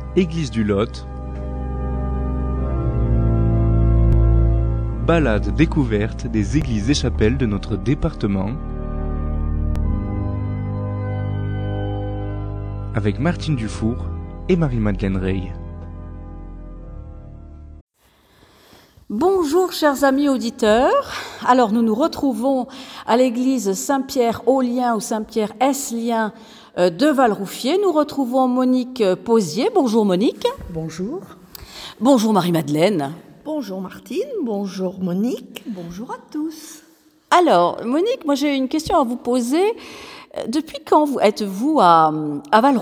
Église du Lot, balade découverte des églises et chapelles de notre département, avec Martine Dufour et Marie-Madeleine Rey. Bonjour chers amis auditeurs, alors nous nous retrouvons à l'église Saint-Pierre-Aulien ou Saint-Pierre-Eslien de Valroufier. Nous retrouvons Monique Posier. Bonjour Monique. Bonjour. Bonjour Marie-Madeleine. Bonjour Martine, bonjour Monique, bonjour à tous. Alors Monique, moi j'ai une question à vous poser. Depuis quand êtes-vous à Valroufier ?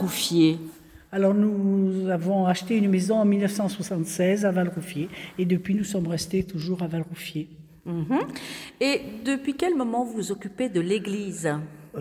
Alors nous avons acheté une maison en 1976 à Valroufier et depuis nous sommes restés toujours à Valroufier. Et depuis quel moment vous vous occupez de l'église ?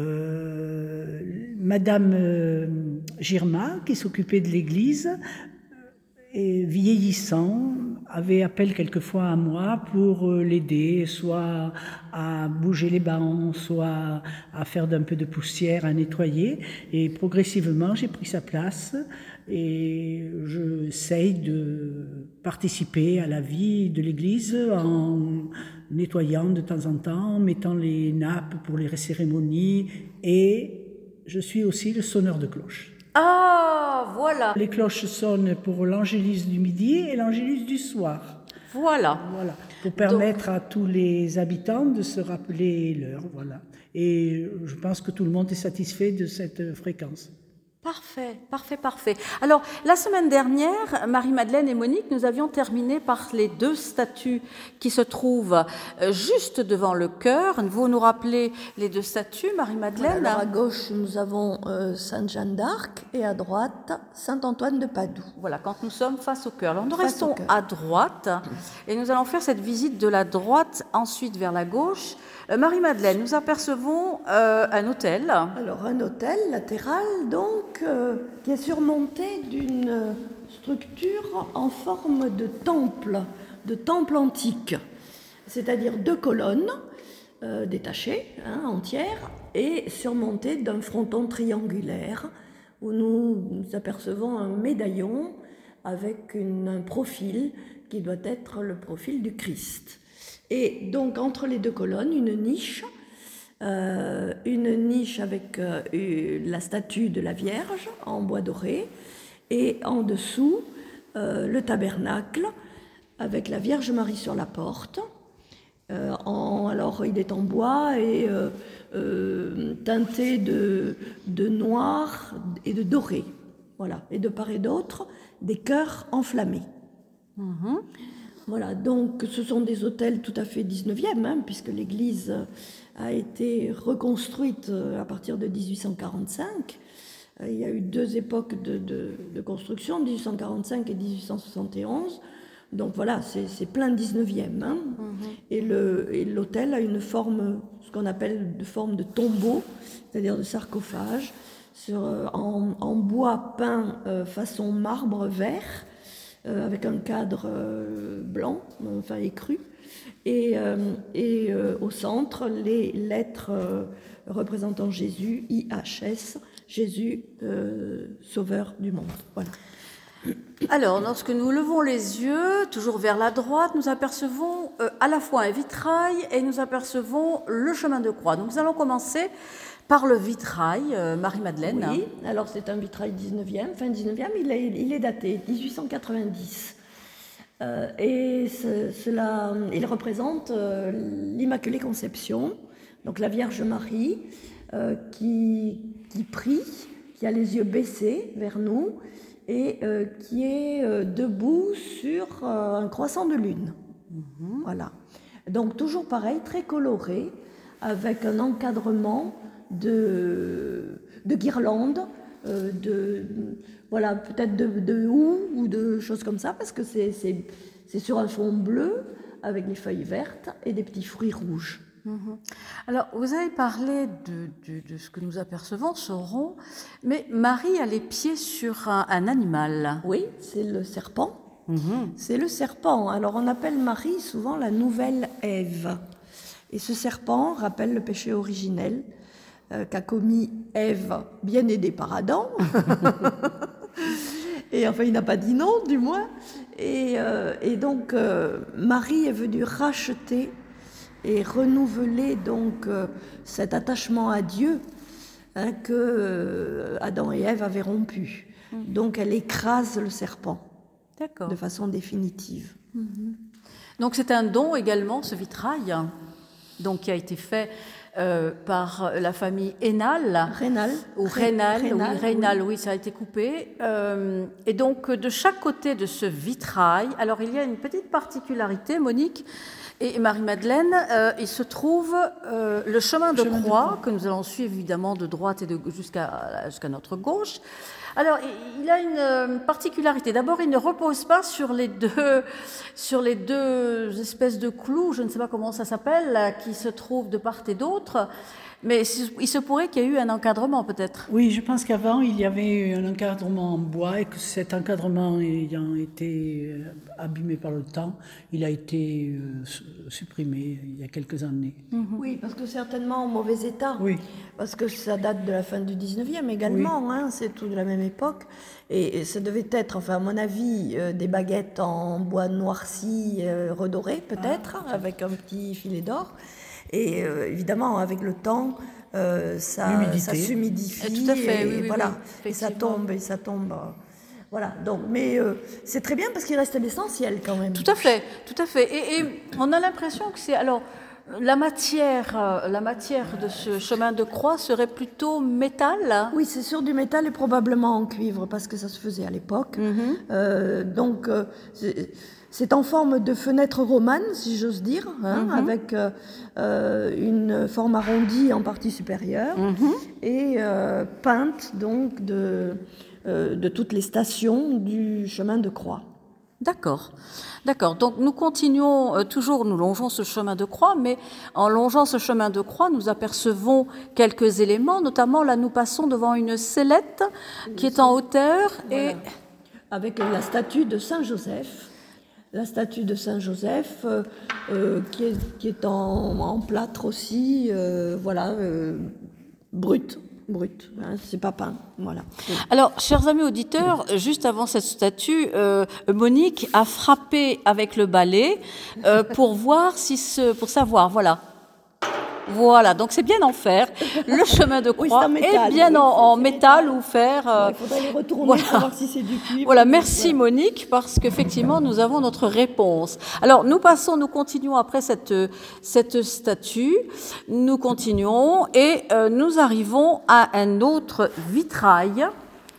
Madame Girma, qui s'occupait de l'église, et vieillissant, avait appel quelquefois à moi pour l'aider, soit à bouger les bancs, soit à faire d'un peu de poussière, à nettoyer. Et progressivement, j'ai pris sa place et j'essaye de participer à la vie de l'église en nettoyant de temps en temps, en mettant les nappes pour les cérémonies, et je suis aussi le sonneur de cloches. Ah, voilà. Les cloches sonnent pour l'angélus du midi et l'angélus du soir. Voilà. Voilà, pour permettre à tous les habitants de se rappeler l'heure. Voilà. Et je pense que tout le monde est satisfait de cette fréquence. Parfait. Alors, la semaine dernière, Marie-Madeleine et Monique, nous avions terminé par les deux statues qui se trouvent juste devant le chœur. Vous nous rappelez les deux statues, Marie-Madeleine ? Alors, à gauche, nous avons Sainte Jeanne d'Arc et à droite, Saint Antoine de Padoue. Voilà, quand nous sommes face au chœur. Alors, nous restons à droite et nous allons faire cette visite de la droite, ensuite vers la gauche. Marie-Madeleine, nous apercevons un autel. Alors, un autel latéral, donc, qui est surmonté d'une structure en forme de temple antique, c'est-à-dire deux colonnes détachées, entières, et surmontées d'un fronton triangulaire où nous apercevons un médaillon avec un profil qui doit être le profil du Christ. Et donc, entre les deux colonnes, une niche avec la statue de la Vierge en bois doré, et en dessous, le tabernacle avec la Vierge Marie sur la porte. Alors, il est en bois et teinté de noir et de doré. Voilà. Et de part et d'autre, des cœurs enflammés. Voilà, donc ce sont des autels tout à fait 19e, puisque l'église a été reconstruite à partir de 1845. Il y a eu deux époques de construction, 1845 et 1871. Donc voilà, c'est plein 19e. Et l'autel a une forme, ce qu'on appelle de forme de tombeau, c'est-à-dire de sarcophage, en bois peint façon marbre vert, avec un cadre blanc, enfin écru, et au centre, les lettres représentant Jésus, IHS, Jésus, sauveur du monde. Voilà. Alors, lorsque nous levons les yeux, toujours vers la droite, nous apercevons à la fois un vitrail et nous apercevons le chemin de croix. Donc, nous allons commencer par le vitrail, Marie-Madeleine. Oui, alors c'est un vitrail 19e, fin 19e, il est daté 1890. Et il représente l'Immaculée Conception, donc la Vierge Marie qui prie, qui a les yeux baissés vers nous et qui est debout sur un croissant de lune. Voilà. Donc toujours pareil, très coloré, avec un encadrement de guirlandes, voilà, peut-être de houx ou de choses comme ça, parce que c'est sur un fond bleu avec des feuilles vertes et des petits fruits rouges. Alors, vous avez parlé de ce que nous apercevons, ce rond, mais Marie a les pieds sur un animal. Oui, c'est le serpent. C'est le serpent. Alors, on appelle Marie souvent la nouvelle Ève. Et ce serpent rappelle le péché originel qu'a commis Ève, bien aidée par Adam. Et enfin, il n'a pas dit non, du moins. Et donc, Marie est venue racheter et renouveler donc cet attachement à Dieu que Adam et Ève avaient rompu. Donc, elle écrase le serpent de façon définitive. Donc, c'est un don également, ce vitrail, donc, qui a été fait par la famille Rénal. Rénal, oui, ça a été coupé. Et donc, de chaque côté de ce vitrail, alors il y a une petite particularité, Monique et Marie-Madeleine, il se trouve le chemin de croix que nous allons suivre évidemment de droite et jusqu'à notre gauche. Alors, il a une particularité. D'abord, il ne repose pas sur les deux espèces de clous, je ne sais pas comment ça s'appelle, qui se trouvent de part et d'autre. Mais il se pourrait qu'il y ait eu un encadrement, peut-être. Oui, je pense qu'avant, il y avait un encadrement en bois et que cet encadrement ayant été abîmé par le temps, il a été supprimé il y a quelques années. Oui, parce que certainement en mauvais état. Oui. Parce que ça date de la fin du 19e également, Oui. C'est tout de la même époque. Et ça devait être, enfin à mon avis, des baguettes en bois noirci, redoré peut-être, avec un petit filet d'or. Et évidemment, avec le temps, ça s'humidifie. Tout à fait, et oui, voilà, oui, et ça tombe. Voilà, donc, mais c'est très bien parce qu'il reste l'essentiel quand même. Tout à fait. Et on a l'impression que c'est... Alors, la matière de ce chemin de croix serait plutôt métal. Oui, c'est sur du métal et probablement en cuivre parce que ça se faisait à l'époque. Donc, c'est en forme de fenêtre romane, si j'ose dire, avec une forme arrondie en partie supérieure et peinte donc de toutes les stations du chemin de croix. D'accord. Donc nous continuons toujours, nous longeons ce chemin de croix, mais en longeant ce chemin de croix, nous apercevons quelques éléments, notamment là nous passons devant une sellette qui est en hauteur et avec la statue de Saint Joseph. La statue de Saint Joseph qui est en plâtre aussi, brut, c'est pas peint, voilà. Alors, chers amis auditeurs, juste avant cette statue, Monique a frappé avec le balai pour savoir, voilà, donc c'est bien en fer. Le chemin de croix est bien en métal ou fer. Il faudrait les retourner pour voir si c'est du cuivre. Voilà, merci Monique, parce qu'effectivement, nous avons notre réponse. Alors, nous continuons après cette statue, nous continuons et nous arrivons à un autre vitrail.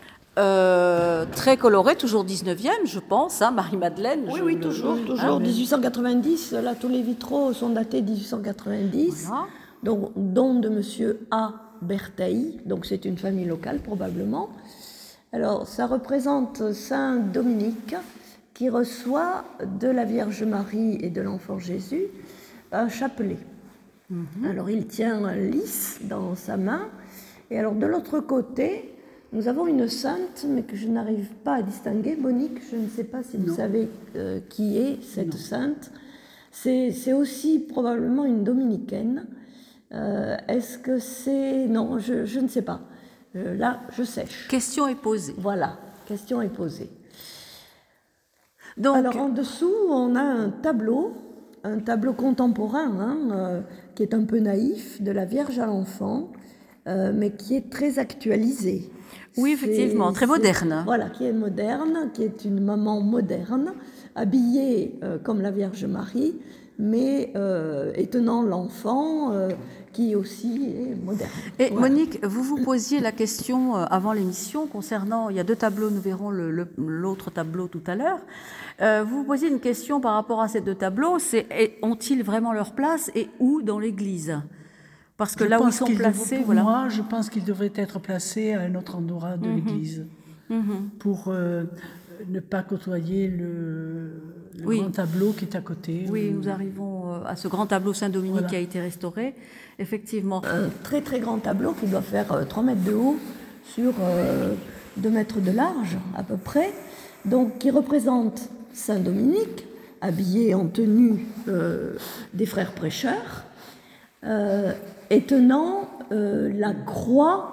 Très coloré, toujours 19e, je pense, Marie-Madeleine. Oui, toujours 1890. Là, tous les vitraux sont datés 1890. Voilà. Donc, dont de Monsieur A. Bertheil. Donc, c'est une famille locale, probablement. Alors, ça représente Saint Dominique qui reçoit de la Vierge Marie et de l'Enfant Jésus un chapelet. Alors, il tient un lys dans sa main. Et alors, de l'autre côté, nous avons une sainte, mais que je n'arrive pas à distinguer. Monique, je ne sais pas si vous savez qui est cette sainte. C'est aussi probablement une dominicaine. Est-ce que c'est... Non, je ne sais pas. Là, je sèche. Question est posée. Voilà, question est posée. Donc, alors, en dessous, on a un tableau contemporain, qui est un peu naïf, de la Vierge à l'Enfant, mais qui est très actualisé. Oui, effectivement, très moderne. Voilà, qui est moderne, qui est une maman moderne, habillée comme la Vierge Marie, mais étonnant l'enfant, qui aussi est moderne. Et voilà. Monique, vous posiez la question avant l'émission concernant, il y a deux tableaux, nous verrons l'autre tableau tout à l'heure. Vous posiez une question par rapport à ces deux tableaux, ont-ils vraiment leur place et où dans l'Église ? Parce que là où ils sont placés, moi, je pense qu'ils devraient être placés à un autre endroit de l'Église pour ne pas côtoyer le grand tableau qui est à côté. Oui, nous arrivons à ce grand tableau Saint-Dominique qui a été restauré, effectivement. Un très très grand tableau qui doit faire 3 mètres de haut sur 2 mètres de large à peu près, donc qui représente Saint-Dominique, habillé en tenue des frères prêcheurs, et tenant la croix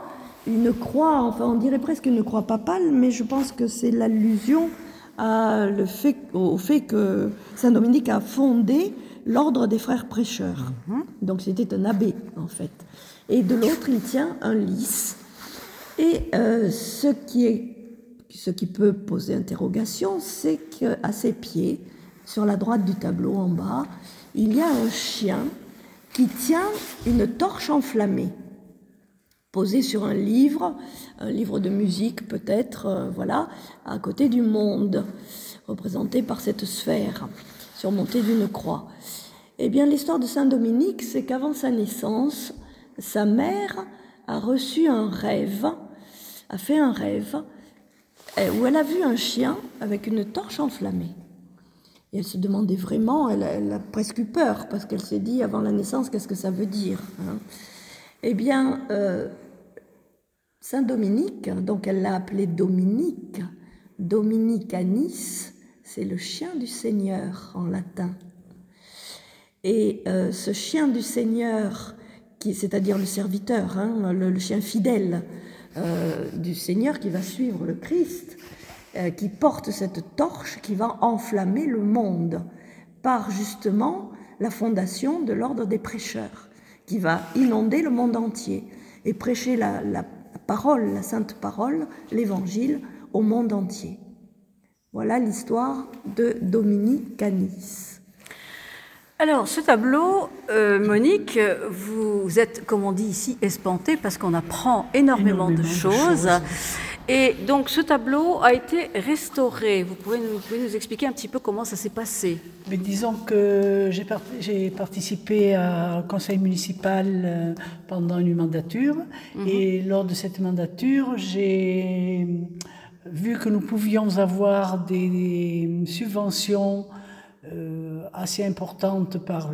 une croix, enfin on dirait presque une croix papale, mais je pense que c'est l'allusion au fait que Saint Dominique a fondé l'ordre des frères prêcheurs. Donc c'était un abbé en fait. Et de l'autre, il tient un lys. Et ce qui peut poser interrogation, c'est qu'à ses pieds, sur la droite du tableau en bas, il y a un chien qui tient une torche enflammée, posée sur un livre de musique peut-être, voilà, à côté du monde, représenté par cette sphère, surmontée d'une croix. Eh bien, l'histoire de Saint Dominique, c'est qu'avant sa naissance, sa mère a reçu un rêve, a fait un rêve, où elle a vu un chien avec une torche enflammée. Et elle se demandait vraiment, elle a presque eu peur, parce qu'elle s'est dit, avant la naissance, qu'est-ce que ça veut dire, hein? Eh bien, Saint Dominique, donc elle l'a appelé Dominique, Dominicanis, c'est le chien du Seigneur en latin. Et ce chien du Seigneur, c'est-à-dire le serviteur, hein, le chien fidèle du Seigneur qui va suivre le Christ, qui porte cette torche qui va enflammer le monde par justement la fondation de l'ordre des prêcheurs, qui va inonder le monde entier et prêcher la parole, la sainte parole, l'évangile au monde entier. Voilà l'histoire de Dominicanis. Alors, ce tableau, Monique, vous êtes, comme on dit ici, espantée parce qu'on apprend énormément de choses. Et donc, ce tableau a été restauré. Vous pouvez nous expliquer un petit peu comment ça s'est passé? Mais disons que j'ai participé au conseil municipal pendant une mandature. Et lors de cette mandature, j'ai vu que nous pouvions avoir des subventions assez importantes par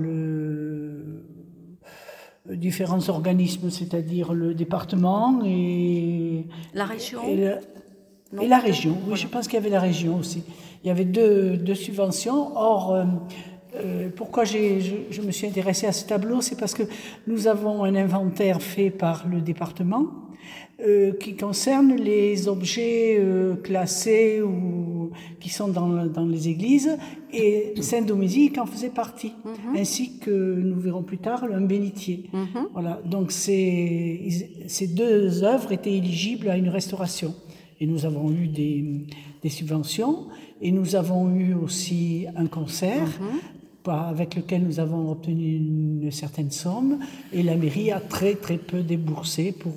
différents organismes, c'est-à-dire le département et la région. Et la région, oui, je pense qu'il y avait la région aussi. Il y avait deux subventions. Or, pourquoi je me suis intéressée à ce tableau, c'est parce que nous avons un inventaire fait par le département qui concerne les objets classés ou qui sont dans les églises, et Saint-Dominique en faisait partie, ainsi que nous verrons plus tard un bénitier. Voilà. Donc ces deux œuvres étaient éligibles à une restauration. Et nous avons eu des subventions, et nous avons eu aussi un concert avec lequel nous avons obtenu une certaine somme, et la mairie a très très peu déboursé pour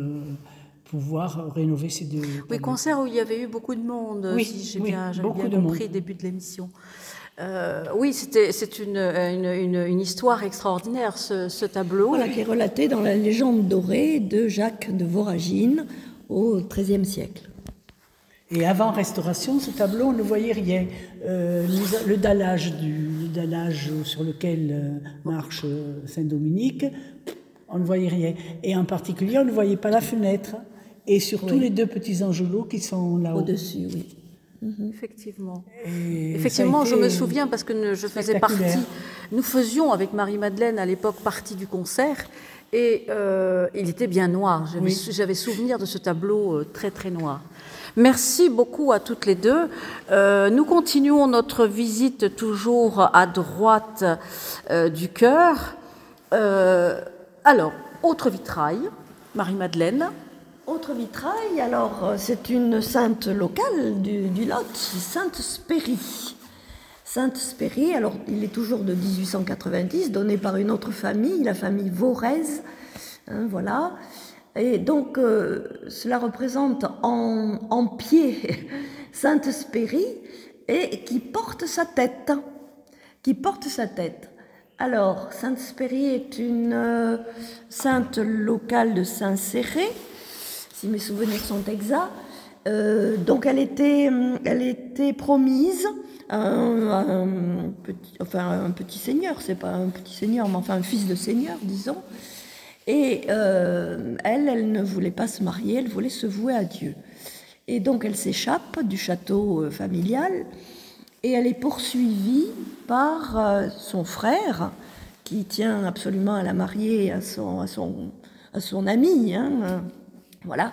pouvoir rénover ces deux tableaux. Oui, concert où il y avait eu beaucoup de monde, oui, si j'avais bien compris au début de l'émission. Oui, c'est une histoire extraordinaire, ce tableau. Voilà, qui est relaté dans la légende dorée de Jacques de Voragine au XIIIe siècle. Et avant restauration, ce tableau, on ne voyait rien. Le dallage sur lequel marche Saint-Dominique, on ne voyait rien. Et en particulier, on ne voyait pas la fenêtre. Et surtout les deux petits angelots qui sont là-haut. Au-dessus, oui. Effectivement. Effectivement, je me souviens parce que je faisais partie. Nous faisions avec Marie-Madeleine à l'époque partie du concert, et il était bien noir. J'avais souvenir de ce tableau très très noir. Merci beaucoup à toutes les deux. Nous continuons notre visite toujours à droite du chœur. Alors, autre vitrail, Marie-Madeleine. Autre vitrail, alors c'est une sainte locale du Lot, Sainte Spérie. Sainte Spérie, alors il est toujours de 1890, donné par une autre famille, la famille Vorez, hein, voilà. Et donc cela représente en pied Sainte Spérie et qui porte sa tête. Alors, Sainte Spérie est une sainte locale de Saint-Céré, si mes souvenirs sont exacts. Donc elle était promise à un petit seigneur, c'est pas un petit seigneur, mais enfin un fils de seigneur, disons. Et elle ne voulait pas se marier, elle voulait se vouer à Dieu. Et donc elle s'échappe du château familial et elle est poursuivie par son frère, qui tient absolument à la marier à son ami, hein, Voilà.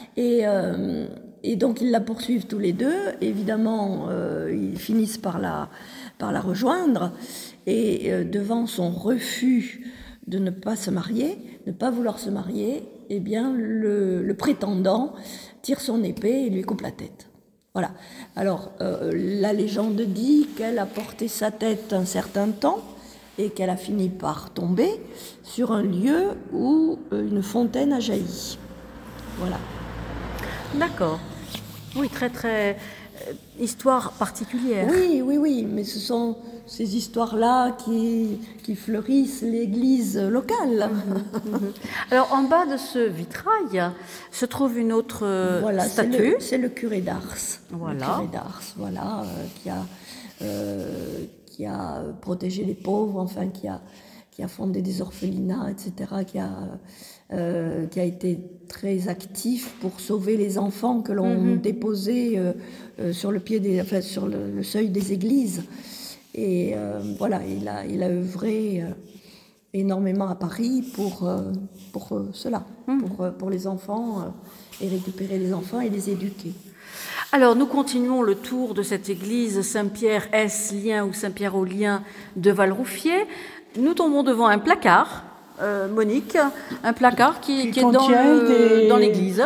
Et donc ils la poursuivent tous les deux. Évidemment, ils finissent par la rejoindre. Et devant son refus de ne pas se marier, ne pas vouloir se marier, eh bien le prétendant tire son épée et lui coupe la tête. Voilà. Alors la légende dit qu'elle a porté sa tête un certain temps et qu'elle a fini par tomber sur un lieu où une fontaine a jailli. Voilà. D'accord. Oui, très très histoire particulière. Oui, mais ce sont ces histoires-là qui fleurissent l'église locale. Alors en bas de ce vitrail se trouve une autre Voilà, statue. c'est le curé d'Ars. Voilà. Le curé d'Ars, voilà, qui a protégé les pauvres, enfin qui a fondé des orphelinats, etc., qui a été très actif pour sauver les enfants que l'on déposait sur sur le seuil des églises. Et voilà, il a œuvré énormément à Paris pour cela, pour les enfants, et récupérer les enfants et les éduquer. Alors nous continuons le tour de cette église Saint-Pierre-Lien ou Saint-Pierre-aux-Liens de Valroufier. Nous tombons devant un placard, Monique, un placard qui est dans l'église.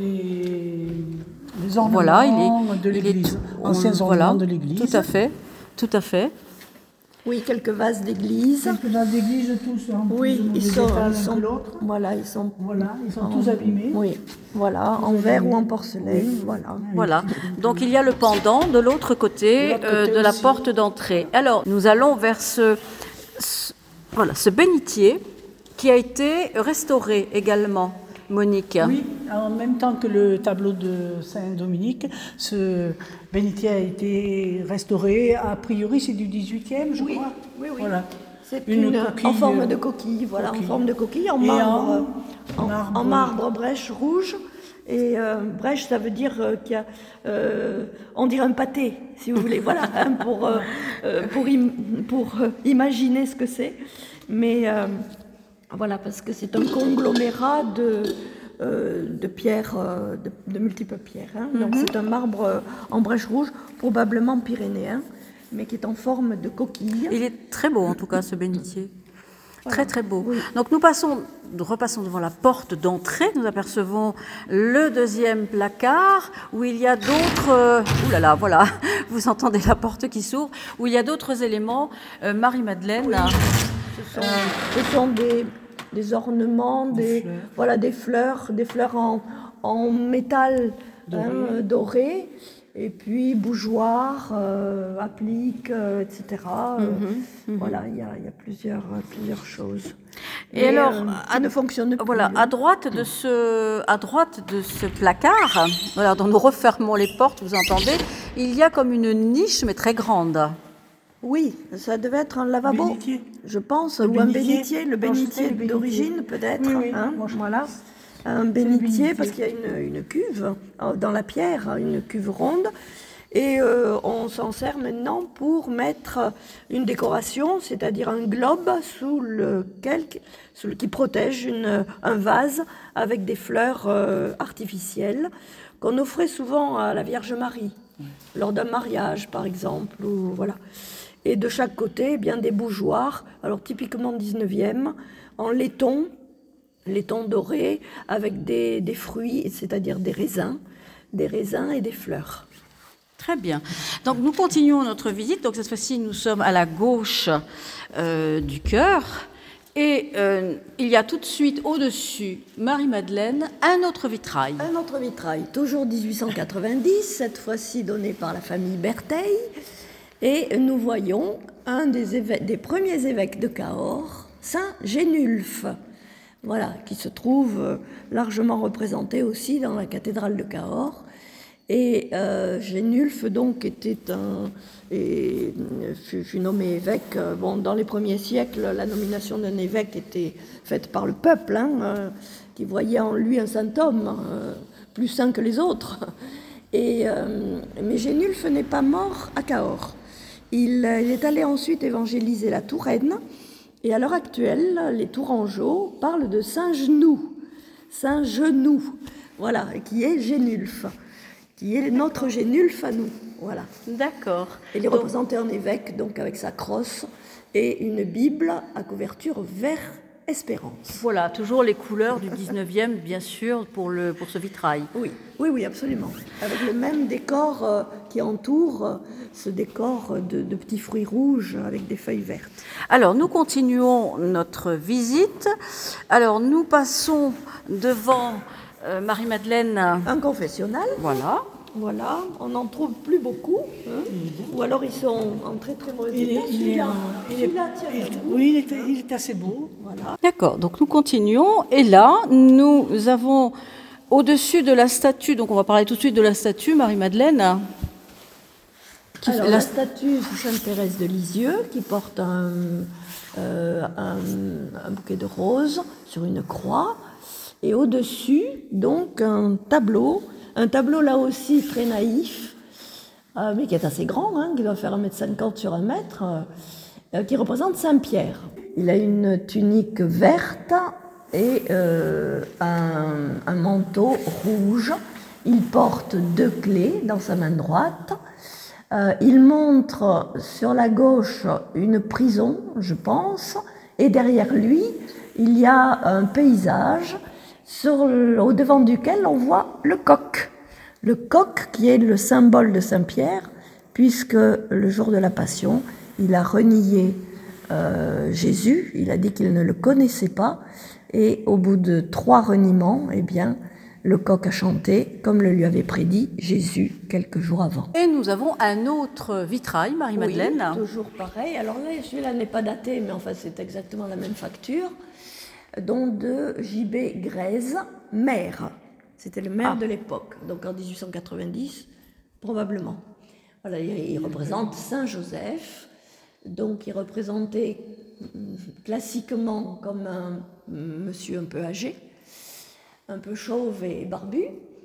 Des ornements voilà, de l'église, anciens ornements de l'église. Tout à fait. Oui, quelques vases d'église. Quelques vases d'église, tous en ils sont tous abîmés. Oui, voilà, en verre ou en porcelaine, Voilà. Donc il y a le pendant de l'autre côté, de la porte d'entrée. Alors nous allons vers ce bénitier qui a été restauré également, Monique. Oui, en même temps que le tableau de Saint-Dominique, ce bénitier a été restauré. A priori, c'est du 18e, je crois. Oui. Voilà. C'est en forme de coquille, en forme de coquille, en marbre brèche rouge. Et brèche, ça veut dire qu'il y a, on dirait un pâté, si vous voulez, voilà, pour imaginer ce que c'est. Mais voilà, parce que c'est un conglomérat de pierres, de multiples pierres. Donc c'est un marbre en brèche rouge, probablement pyrénéen, mais qui est en forme de coquille. Il est très beau, en tout cas, ce bénitier. Voilà. Très, très beau. Oui. Donc nous repassons devant la porte d'entrée. Nous apercevons le deuxième placard où il y a d'autres... ouh là là, voilà, vous entendez la porte qui s'ouvre, où il y a d'autres éléments. Marie-Madeleine... Oui. Ce sont des ornements, des fleurs en métal doré, et puis bougeoirs, appliques, etc. Voilà, il y a plusieurs choses. Et alors, qui ne fonctionnent plus. Voilà, à droite de ce placard, voilà, dont nous refermons les portes, vous entendez, il y a comme une niche, mais très grande. Oui, ça devait être un lavabo, Bénitier. je pense, ou un bénitier, le bénitier d'origine peut-être. Oui. Voilà, un bénitier, parce qu'il y a une cuve dans la pierre, une cuve ronde, et on s'en sert maintenant pour mettre une décoration, c'est-à-dire un globe qui protège un vase avec des fleurs artificielles qu'on offrait souvent à la Vierge Marie, lors d'un mariage par exemple, ou voilà. Et de chaque côté, eh bien, des bougeoirs, alors typiquement 19e, en laiton doré, avec des fruits, c'est-à-dire des raisins et des fleurs. Très bien. Donc nous continuons notre visite. Donc cette fois-ci, nous sommes à la gauche du chœur. Et il y a tout de suite au-dessus, Marie-Madeleine, un autre vitrail. Un autre vitrail, toujours 1890, cette fois-ci donné par la famille Bertheil. Et nous voyons un des premiers évêques de Cahors, Saint Génulphe, voilà, qui se trouve largement représenté aussi dans la cathédrale de Cahors. Et Génulphe, donc, fut nommé évêque. Dans les premiers siècles, la nomination d'un évêque était faite par le peuple, qui voyait en lui un saint homme, plus saint que les autres. Mais Génulphe n'est pas mort à Cahors. Il est allé ensuite évangéliser la Touraine, et à l'heure actuelle, les Tourangeaux parlent de Saint-Genou. voilà, qui est Génulphe, qui est notre Génulphe à nous, voilà. D'accord. Il est représenté en évêque, donc avec sa crosse et une Bible à couverture vert espérance. Voilà, toujours les couleurs du 19e, bien sûr, pour ce vitrail. Oui, absolument. Avec le même décor qui entoure ce décor de petits fruits rouges avec des feuilles vertes. Alors, nous continuons notre visite. Alors, nous passons devant Marie-Madeleine. Un confessionnal. Voilà, on n'en trouve plus beaucoup, hein. Ou alors ils sont en très très mauvais état. Oui, il est assez beau. Voilà. D'accord, donc nous continuons. Et là, nous avons au-dessus de la statue, donc on va parler tout de suite de la statue, Marie-Madeleine. Alors, la statue, c'est Sainte-Thérèse de Lisieux qui porte un bouquet de roses sur une croix. Et au-dessus, donc, un tableau là aussi très naïf, mais qui est assez grand, hein, qui doit faire 1,50 m sur 1 mètre, qui représente Saint-Pierre. Il a une tunique verte et un manteau rouge. Il porte 2 clés dans sa main droite. Il montre sur la gauche une prison, je pense, et derrière lui, il y a un paysage au devant duquel on voit le coq. Le coq qui est le symbole de Saint-Pierre, puisque le jour de la Passion, il a renié Jésus, il a dit qu'il ne le connaissait pas, et au bout de 3 reniements, eh bien, le coq a chanté, comme le lui avait prédit Jésus quelques jours avant. Et nous avons un autre vitrail, Marie-Madeleine. Oui, toujours pareil. Alors là, celui-là n'est pas daté, mais enfin, c'est exactement la même facture. Donc de J.B. Grèze, maire. C'était le maire de l'époque, donc en 1890, probablement. Voilà, il représente Saint Joseph, donc il représentait classiquement comme un monsieur un peu âgé, un peu chauve et barbu,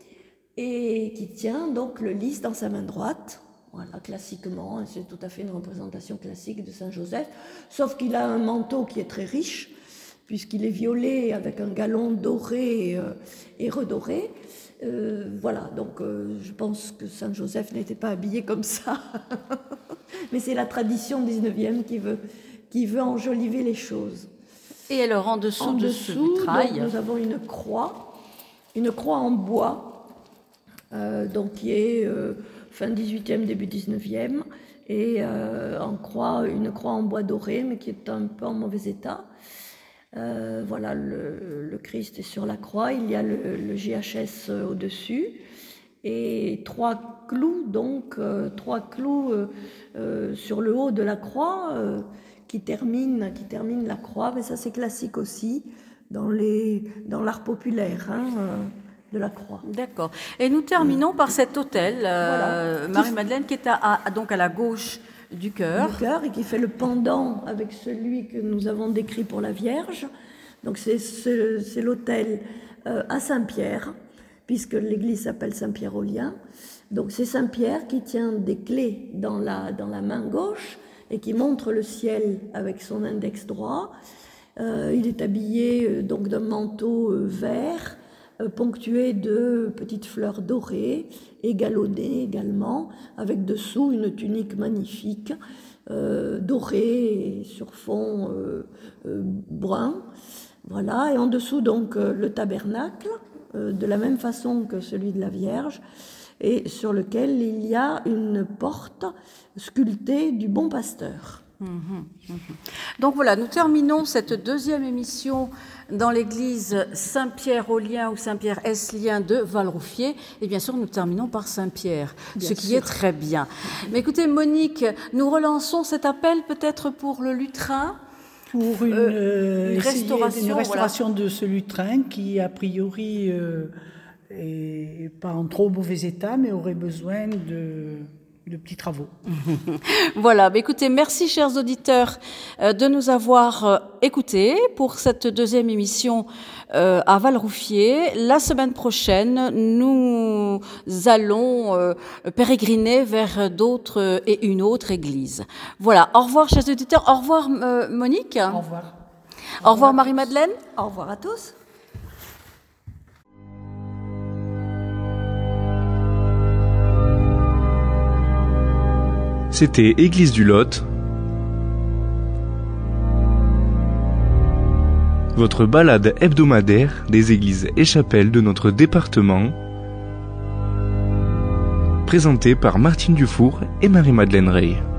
et qui tient donc le lys dans sa main droite. Voilà, classiquement, c'est tout à fait une représentation classique de Saint Joseph, sauf qu'il a un manteau qui est très riche, puisqu'il est violet avec un galon doré et redoré. Voilà, donc je pense que Saint Joseph n'était pas habillé comme ça. Mais c'est la tradition 19e qui veut enjoliver les choses. Et alors, en dessous de ce vitrail, donc, nous avons une croix en bois, donc qui est fin 18e, début 19e, et une croix en bois doré, mais qui est un peu en mauvais état. Voilà, le Christ est sur la croix, il y a le GHS au-dessus et 3 clous, donc 3 clous sur le haut de la croix qui terminent la croix, mais ça c'est classique aussi dans l'art populaire, hein, de la croix. D'accord. Et nous terminons par cet autel, voilà, Marie-Madeleine, qui est donc à la gauche du chœur. Et qui fait le pendant avec celui que nous avons décrit pour la Vierge. Donc c'est l'autel à Saint-Pierre, puisque l'église s'appelle Saint-Pierre-aux-Liens. Donc c'est Saint-Pierre qui tient des clés dans la main gauche et qui montre le ciel avec son index droit. Il est habillé donc d'un manteau vert, ponctué de petites fleurs dorées et galonnées également, avec dessous une tunique magnifique, dorée sur fond brun. Voilà, et en dessous donc le tabernacle, de la même façon que celui de la Vierge, et sur lequel il y a une porte sculptée du Bon Pasteur. Donc voilà, nous terminons cette deuxième émission dans l'église Saint-Pierre-aux-Liens ou Saint-Pierre-Ès-Liens de Valroufier. Et bien sûr, nous terminons par Saint-Pierre, ce qui est très bien. Mais écoutez, Monique, nous relançons cet appel peut-être pour le lutrin. Pour une restauration voilà, de ce lutrin qui, a priori, est pas en trop mauvais état, mais aurait besoin de petits travaux. Voilà, écoutez, merci chers auditeurs de nous avoir écoutés pour cette deuxième émission à Valroufier. La semaine prochaine, nous allons pérégriner vers d'autres et une autre église. Voilà, au revoir chers auditeurs, au revoir Monique. Au revoir. Au revoir Marie-Madeleine. Au revoir à tous. C'était Église du Lot, votre balade hebdomadaire des églises et chapelles de notre département, présentée par Martine Dufour et Marie-Madeleine Rey.